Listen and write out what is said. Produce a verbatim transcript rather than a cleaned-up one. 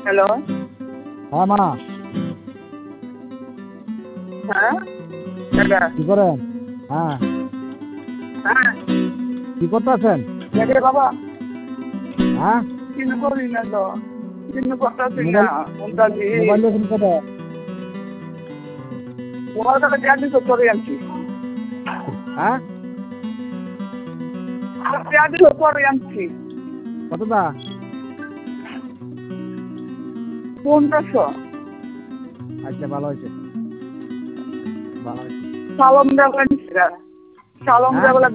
Hello. হ্যাঁ মা। হ্যাঁ দাদা। কি করেন? হ্যাঁ হ্যাঁ কি করতেছেন? কে বাবা? হ্যাঁ কিছু করি না তো, কিছু করতেছি না। মোবাইল মুন্তাজি মোবাইল দেখুন কত? তোমার কাছে পেঁয়াজি তো করে আনছি। হ্যাঁ পেঁয়াজি তো করে আনছি। কতটা? পনেরোশো। আচ্ছা ভালো হয়েছে, ভালো হয়েছে। সালম দেওয়া নিচ্ছি, সালম হ্যাঁ দেওয়া